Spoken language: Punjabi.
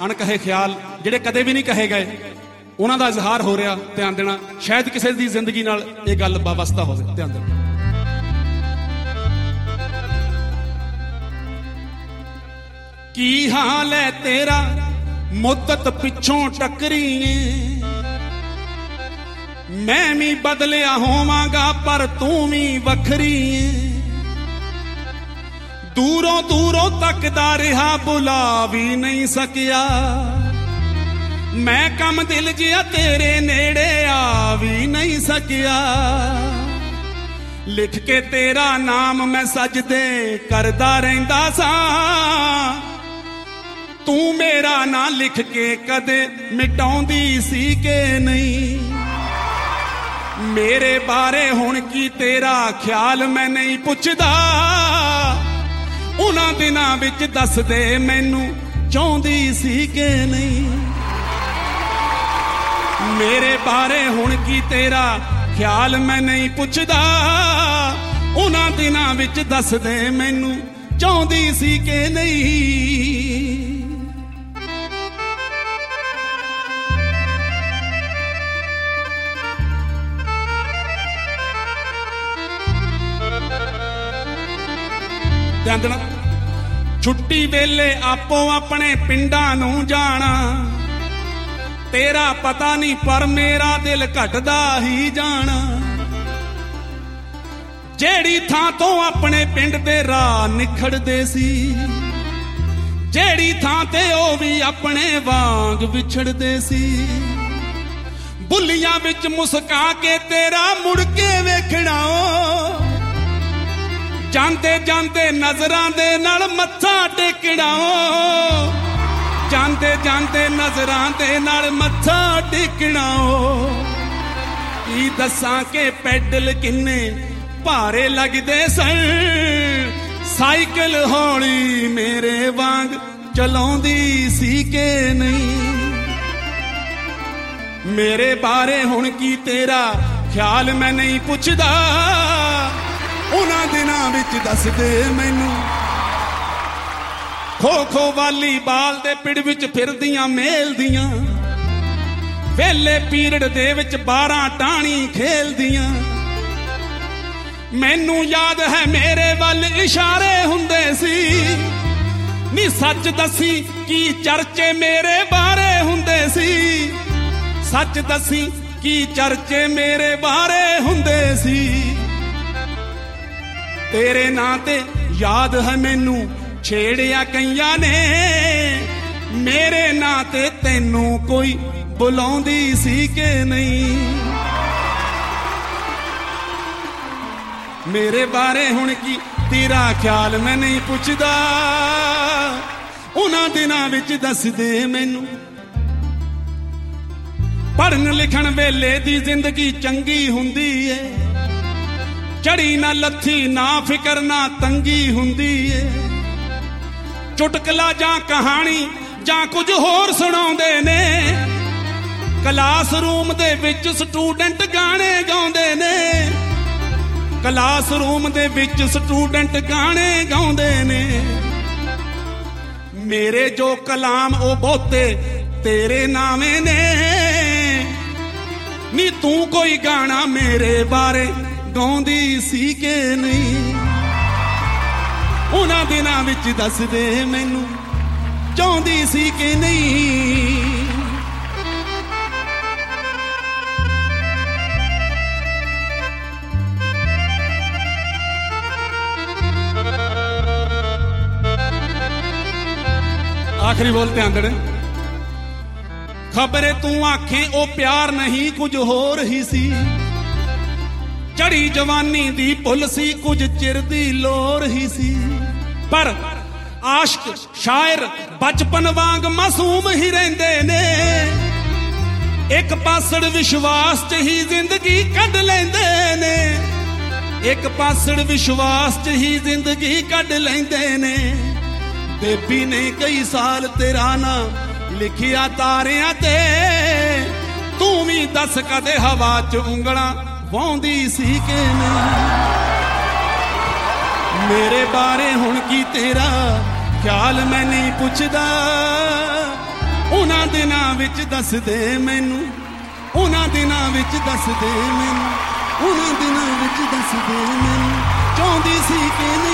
ਅਣਕਹੇ ਖਿਆਲ ਜਿਹੜੇ ਕਦੇ ਵੀ ਨਹੀਂ ਕਹੇ ਗਏ, ਉਹਨਾਂ ਦਾ ਇਜ਼ਹਾਰ ਹੋ ਰਿਹਾ। ਧਿਆਨ ਦੇਣਾ, ਸ਼ਾਇਦ ਕਿਸੇ ਦੀ ਜ਼ਿੰਦਗੀ ਨਾਲ ਇਹ ਗੱਲ ਵਾਬਸਤਾ ਹੋਵੇ। ਧਿਆਨ ਦੇਣਾ। ਕੀ ਹਾਲ ਹੈ ਤੇਰਾ ਮੁੱਦਤ ਪਿੱਛੋਂ ਟੱਕਰੀਏ, ਮੈਂ ਵੀ ਬਦਲਿਆ ਹੋਵਾਂਗਾ ਪਰ ਤੂੰ ਵੀ ਵੱਖਰੀ ਏ। ਦੂਰੋਂ ਦੂਰੋਂ ਤੱਕਦਾ ਰਿਹਾ ਬੁਲਾ ਵੀ ਨਹੀਂ ਸਕਿਆ, ਮੈਂ ਕੰਮ ਦਿਲ ਜਿਹਾ ਤੇਰੇ ਨੇੜੇ ਆ ਵੀ ਨਹੀਂ ਸਕਿਆ। ਲਿਖ ਕੇ ਤੇਰਾ ਨਾਮ ਮੈਂ ਸਜਦੇ ਕਰਦਾ ਰਹਿੰਦਾ ਸਾਂ, ਤੂੰ ਮੇਰਾ ਨਾਂ ਲਿਖ ਕੇ ਕਦੇ ਮਿਟਾਉਂਦੀ ਸੀ ਕਿ ਨਹੀਂ। ਮੇਰੇ ਬਾਰੇ ਹੁਣ ਕੀ ਤੇਰਾ ਖਿਆਲ ਮੈਂ ਨਹੀਂ ਪੁੱਛਦਾ, ਉਹਨਾਂ ਦਿਨਾਂ ਵਿੱਚ ਦੱਸ ਦੇ ਮੈਨੂੰ ਚਾਹੁੰਦੀ ਸੀ ਕਿ ਨਹੀਂ। ਮੇਰੇ ਬਾਰੇ ਹੁਣ ਕੀ ਤੇਰਾ ਖਿਆਲ ਮੈਂ ਨਹੀਂ ਪੁੱਛਦਾ, ਉਹਨਾਂ ਦਿਨਾਂ ਵਿੱਚ ਦੱਸ ਦੇ ਮੈਨੂੰ ਚਾਹੁੰਦੀ ਸੀ ਕਿ ਨਹੀਂ। ਧਿਆਨ ਦੇਣਾ, ਛੁੱਟੀ ਵੇਲੇ ਆਪੋ ਆਪਣੇ ਪਿੰਡਾਂ ਨੂੰ ਜਾਣਾ, ਤੇਰਾ ਪਤਾ ਨਹੀਂ ਪਰ ਮੇਰਾ ਦਿਲ ਘਟਦਾ ਹੀ ਜਾਣਾ। ਜਿਹੜੀ ਥਾਂ ਤੋਂ ਆਪਣੇ ਪਿੰਡ ਦੇ ਰਾਹ ਨਿਖੜਦੇ ਸੀ, ਜਿਹੜੀ ਥਾਂ ਤੇ ਉਹ ਵੀ ਆਪਣੇ ਵਾਂਗ ਵਿਛੜਦੇ ਸੀ। ਬੁੱਲੀਆਂ ਵਿੱਚ ਮੁਸਕਾ ਕੇ ਤੇਰਾ ਮੁੜ ਕੇ ਵੇਖਣਾ, ਜਾਂਦੇ ਜਾਂਦੇ ਨਜ਼ਰਾਂ ਦੇ ਨਾਲ ਮੱਥਾ ਟੇਕਣਾ, ਜਾਂਦੇ ਜਾਂਦੇ ਨਜ਼ਰਾਂ ਦੇ ਨਾਲ ਮੱਥਾ ਟੇਕਣਾ। ਕੀ ਦੱਸਾਂ ਕਿ ਪੈਡਲ ਕਿੰਨੇ ਭਾਰੇ ਲੱਗਦੇ ਸਨ, ਸਾਈਕਲ ਹੌਲੀ ਮੇਰੇ ਵਾਂਗ ਚਲਾਉਂਦੀ ਸੀ ਕਿ ਨਹੀਂ। ਮੇਰੇ ਬਾਰੇ ਹੁਣ ਕੀ ਤੇਰਾ ਖਿਆਲ ਮੈਂ ਨਹੀਂ ਪੁੱਛਦਾ, ਉਹਨਾਂ ਦਿਨਾਂ ਵਿੱਚ ਦੱਸ ਦੇ ਮੈਨੂੰ। ਖੋ ਖੋ ਵਾਲੀਬਾਲ ਦੇ ਪਿੜ ਵਿੱਚ ਫਿਰਦੀਆਂ ਮੇਲਦੀਆਂ, ਵੇਲੇ ਪੀਰੀਅਡ ਦੇ ਵਿੱਚ 12 ਟਾਣੀ ਖੇਲਦੀਆਂ। ਮੈਨੂੰ ਯਾਦ ਹੈ ਮੇਰੇ ਵੱਲ ਇਸ਼ਾਰੇ ਹੁੰਦੇ ਸੀ, ਨੀ ਸੱਚ ਦੱਸੀ ਕੀ ਚਰਚੇ ਮੇਰੇ ਬਾਰੇ ਹੁੰਦੇ ਸੀ। ਸੱਚ ਦੱਸੀ ਕੀ ਚਰਚੇ ਮੇਰੇ ਬਾਰੇ ਹੁੰਦੇ ਸੀ। ਤੇਰੇ ਨਾਂ ਤੇ ਯਾਦ ਹੈ ਮੈਨੂੰ ਛੇੜਿਆ ਕਈਆਂ ਨੇ, ਮੇਰੇ ਨਾਂ ਤੇ ਤੈਨੂੰ ਕੋਈ ਬੁਲਾਉਂਦੀ ਸੀ ਕਿ ਨਹੀਂ। ਮੇਰੇ ਬਾਰੇ ਹੁਣ ਕੀ ਤੇਰਾ ਖਿਆਲ ਮੈਂ ਨਹੀਂ ਪੁੱਛਦਾ, ਉਹਨਾਂ ਦਿਨਾਂ ਵਿੱਚ ਦੱਸ ਦੇ ਮੈਨੂੰ। ਪੜ੍ਹਨ ਲਿਖਣ ਵੇਲੇ ਦੀ ਜ਼ਿੰਦਗੀ ਚੰਗੀ ਹੁੰਦੀ ਏ, ਚੜੀ ਨਾ ਲੱਥੀ ਨਾ ਫਿਕਰ ਨਾ ਤੰਗੀ ਹੁੰਦੀ ਏ। ਚੁਟਕਲਾ ਜਾਂ ਕਹਾਣੀ ਜਾਂ ਕੁਝ ਹੋਰ ਸੁਣਾਉਂਦੇ ਨੇ, ਕਲਾਸਰੂਮ ਦੇ ਵਿੱਚ ਸਟੂਡੈਂਟ ਗਾਣੇ ਗਾਉਂਦੇ ਨੇ। ਕਲਾਸਰੂਮ ਦੇ ਵਿੱਚ ਸਟੂਡੈਂਟ ਗਾਣੇ ਗਾਉਂਦੇ ਨੇ। ਮੇਰੇ ਜੋ ਕਲਾਮ ਉਹ ਬਹੁਤੇ ਤੇਰੇ ਨਾਵੇਂ ਨੇ, ਨੀ ਤੂੰ ਕੋਈ ਗਾਣਾ ਮੇਰੇ ਬਾਰੇ ਗਾਉਂਦੀ ਸੀ ਕਿ ਨਹੀਂ। ਉਹਨਾਂ ਦਿਨਾਂ ਵਿੱਚ ਦੱਸ ਦੇ ਮੈਨੂੰ ਚਾਹੁੰਦੀ ਸੀ ਕਿ ਨਹੀਂ। ਆਖਰੀ ਬੋਲ ਧਿਆਨ ਦੇਣਾ। ਖਬਰੇ ਤੂੰ ਆਖੇ ਉਹ ਪਿਆਰ ਨਹੀਂ ਕੁਝ ਹੋਰ ਹੀ ਸੀ, ਚੜੀ ਜਵਾਨੀ ਦੀ ਭੁੱਲ ਸੀ ਕੁਝ ਚਿਰ ਦੀ ਲੋਰ ਹੀ ਸੀ। ਪਰ ਆਸ਼ਕ ਸ਼ਾਇਰ ਬਚਪਨ ਵਾਂਗ ਮਾਸੂਮ ਹੀ ਰਹਿੰਦੇ ਨੇ, ਇੱਕ ਪਾਸੜ ਵਿਸ਼ਵਾਸ 'ਚ ਹੀ ਜ਼ਿੰਦਗੀ ਕੱਢ ਲੈਂਦੇ ਨੇ। ਇੱਕ ਪਾਸੜ ਵਿਸ਼ਵਾਸ 'ਚ ਹੀ ਜ਼ਿੰਦਗੀ ਕੱਢ ਲੈਂਦੇ ਨੇ। ਬੇਬੀ ਨੇ ਕਈ ਸਾਲ ਤੇਰਾ ਨਾਂ ਲਿਖਿਆ ਤਾਰਿਆਂ ਤੇ, ਤੂੰ ਵੀ ਦੱਸ ਕਦੇ ਹਵਾ 'ਚ ਉਂਗਲਾਂ ਵਾਉਂਦੀ ਸੀ ਕਿ ਨਹੀਂ। ਮੇਰੇ ਬਾਰੇ ਹੁਣ ਕੀ ਤੇਰਾ ਖਿਆਲ ਮੈਂ ਨਹੀਂ ਪੁੱਛਦਾ, ਦਿਨਾਂ ਵਿੱਚ ਦੱਸ ਦੇ ਮੈਨੂੰ, ਉਹਨਾਂ ਦਿਨਾਂ ਵਿੱਚ ਦੱਸ ਦੇ ਮੈਨੂੰ, ਉਹਨਾਂ ਦਿਨਾਂ ਵਿੱਚ ਦੱਸ ਦੇ ਮੈਨੂੰ, ਚਾਹੁੰਦੀ ਸੀ ਕਿ ਨਹੀਂ